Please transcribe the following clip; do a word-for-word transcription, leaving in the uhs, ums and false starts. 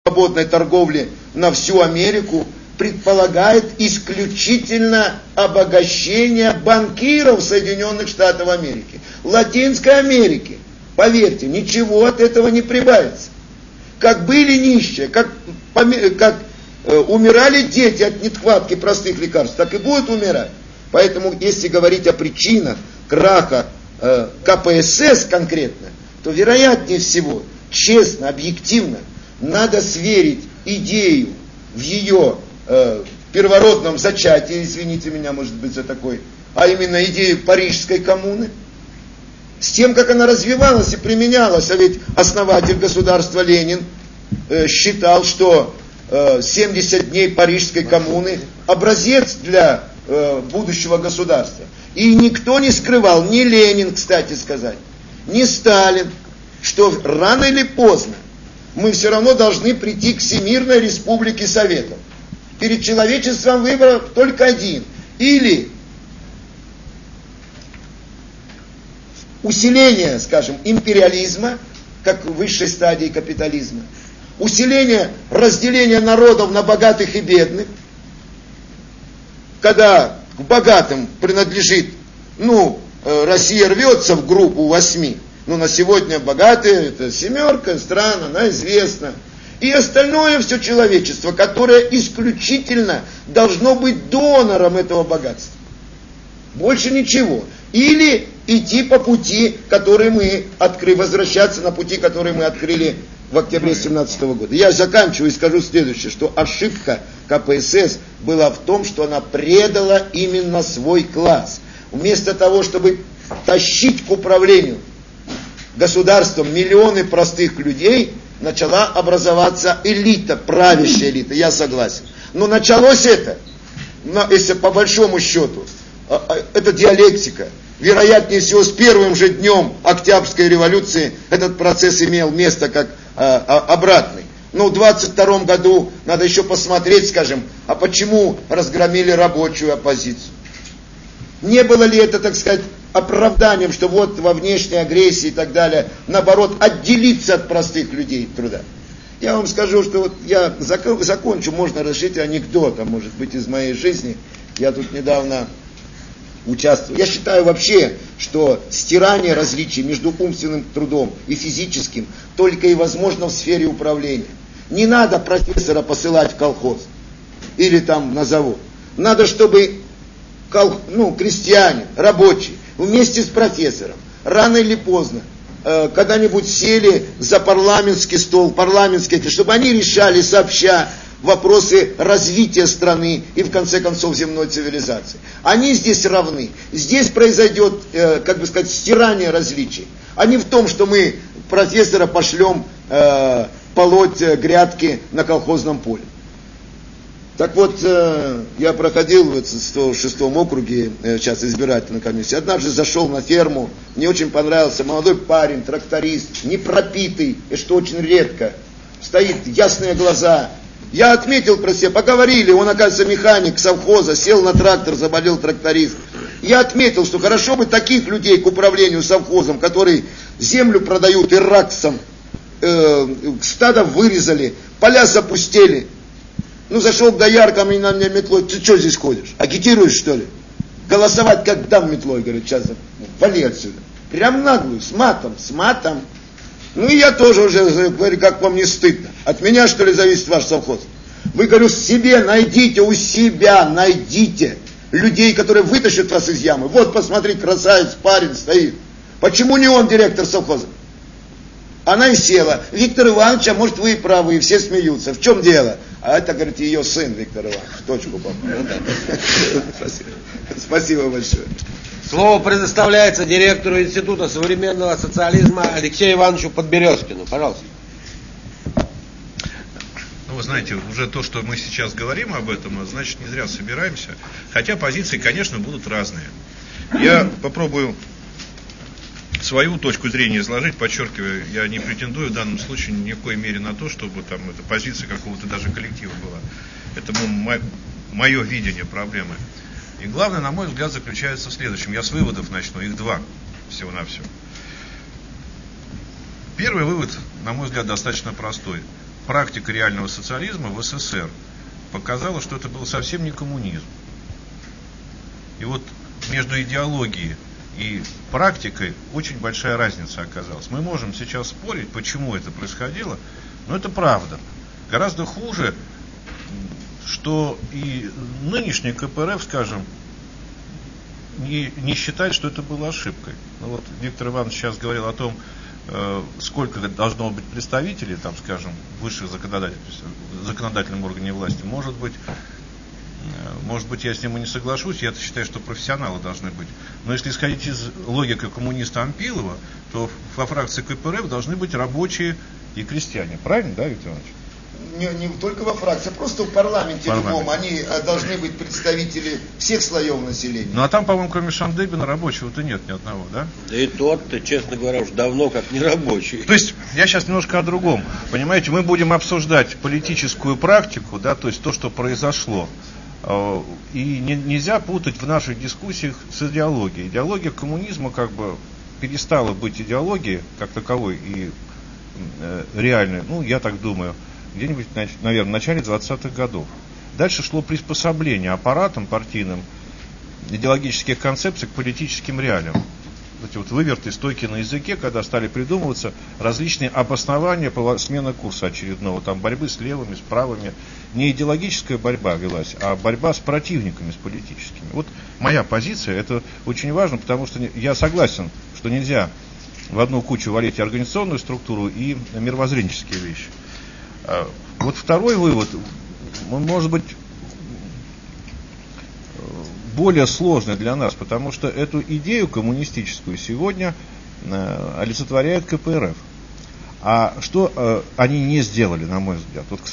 свободной торговли на всю Америку предполагает исключительно обогащение банкиров Соединенных Штатов Америки. Латинской Америки, поверьте, ничего от этого не прибавится. Как были нищие, как, как э, умирали дети от нехватки простых лекарств, так и будут умирать. Поэтому, если говорить о причинах краха э, ка пэ эс эс конкретно, то вероятнее всего, честно, объективно, надо сверить идею в ее э, первородном зачатии, извините меня, может быть, за такой, а именно идею Парижской коммуны, с тем, как она развивалась и применялась. А ведь основатель государства Ленин э, считал, что э, семьдесят дней Парижской коммуны образец для э, будущего государства. И никто не скрывал, ни Ленин, кстати сказать, ни Сталин, что рано или поздно мы все равно должны прийти к Всемирной Республике Советов. Перед человечеством выбор только один. Или усиление, скажем, империализма, как в высшей стадии капитализма, усиление разделения народов на богатых и бедных, когда к богатым принадлежит, ну, Россия рвется в группу восьми, ну, на сегодня богатые, это семерка стран, она известна. И остальное все человечество, которое исключительно должно быть донором этого богатства. Больше ничего. Или идти по пути, который мы открыли, возвращаться на пути, который мы открыли в октябре семнадцатого года. Я заканчиваю и скажу следующее, что ошибка ка пэ эс эс была в том, что она предала именно свой класс. Вместо того, чтобы тащить к управлению государством миллионы простых людей, начала образоваться элита, правящая элита, я согласен. Но началось это, если по большому счету, это диалектика. Вероятнее всего, с первым же днем Октябрьской революции этот процесс имел место как обратный. Но в двадцать втором году надо еще посмотреть, скажем, а почему разгромили рабочую оппозицию? Не было ли это, так сказать, оправданием, что вот во внешней агрессии и так далее, наоборот, отделиться от простых людей труда? Я вам скажу, что вот я зак- закончу, можно разрешить анекдотом, может быть, из моей жизни. Я тут недавно участвовал. Я считаю вообще, что стирание различий между умственным трудом и физическим только и возможно в сфере управления. Не надо профессора посылать в колхоз или там на завод. Надо, чтобы кол- ну, крестьяне, рабочие, вместе с профессором, рано или поздно, э, когда-нибудь сели за парламентский стол, парламентский, чтобы они решали сообща вопросы развития страны и, в конце концов, земной цивилизации. Они здесь равны. Здесь произойдет, э, как бы сказать, стирание различий. А не в том, что мы профессора пошлем э, полоть грядки на колхозном поле. Так вот, э, я проходил в сто шестом округе, э, сейчас избирательной комиссии, однажды зашел на ферму, мне очень понравился молодой парень, тракторист, не пропитый, и что очень редко, стоит, ясные глаза. Я отметил про себя, поговорили, он, оказывается, механик совхоза, сел на трактор, заболел тракторист. Я отметил, что хорошо бы таких людей к управлению совхозом, которые землю продают иракцам, э, стадо вырезали, поля запустили. Ну, зашел к дояркам и на меня метлой, ты что здесь ходишь, агитируешь, что ли? Голосовать как дам метлой, говорит, сейчас вали отсюда. Прям наглую, с матом, с матом. Ну и я тоже уже говорю, как вам не стыдно. От меня, что ли, зависит ваш совхоз? Вы, говорю, себе найдите, у себя найдите людей, которые вытащат вас из ямы. Вот, посмотрите, красавец, парень стоит. Почему не он директор совхоза? Она и села. Виктор Иванович, а может вы и правы, и все смеются. В чем дело? А это, говорит, ее сын, Виктор Иванович. Точку попал. Спасибо. Спасибо большое. Слово предоставляется директору Института современного социализма Алексею Ивановичу Подберезкину. Пожалуйста. Ну, вы знаете, уже то, что мы сейчас говорим об этом, значит, не зря собираемся. Хотя позиции, конечно, будут разные. Я попробую свою точку зрения изложить, подчеркиваю, я не претендую в данном случае ни в коей мере на то, чтобы там эта позиция какого-то даже коллектива была. Это мое видение проблемы. И главное, на мой взгляд, заключается в следующем. Я с выводов начну, их два всего-навсего. Первый вывод, на мой взгляд, достаточно простой. практика реального социализма в СССР показала, что это был совсем не коммунизм. И вот между идеологией и практикой очень большая разница оказалась. Мы можем сейчас спорить, почему это происходило, но это правда. Гораздо хуже, что и нынешний ка пэ эр эф, скажем, не, не считает, что это было ошибкой. Ну вот Виктор Иванович сейчас говорил о том, э, сколько должно быть представителей, там, скажем, в высших законодательном органе власти. Может быть, э, может быть, я с ним и не соглашусь, я считаю, что профессионалы должны быть. Но если исходить из логики коммуниста Ампилова, то во фракции ка пэ эр эф должны быть рабочие и крестьяне. Правильно, да, Виктор Иванович? Не, не только во фракции, а просто в парламенте Парламент. любом. Они а, должны быть представители всех слоев населения. Ну а там, по-моему, кроме Шандыбина рабочего-то нет ни одного, да? Да и тот-то, честно говоря, уж давно как не рабочий. То есть, я сейчас немножко о другом. Понимаете, мы будем обсуждать политическую практику, да, то есть то, что произошло. И не, нельзя путать в наших дискуссиях с идеологией. Идеология коммунизма как бы перестала быть идеологией как таковой и э, реальной, ну, я так думаю, где-нибудь, наверное, в начале двадцатых годов. Дальше шло приспособление аппаратом партийным идеологических концепций к политическим реалиям. Эти вот выверты, стойки на языке, когда стали придумываться различные обоснования смены курса очередного, там борьбы с левыми, с правыми. Не идеологическая борьба велась, а борьба с противниками, с политическими. Вот моя позиция, это очень важно, потому что я согласен, что нельзя в одну кучу валить и организационную структуру, и мировоззренческие вещи. Вот второй вывод, он может быть более сложный для нас, потому что эту идею коммунистическую сегодня олицетворяет ка пэ эр эф. А что они не сделали, на мой взгляд? Вот,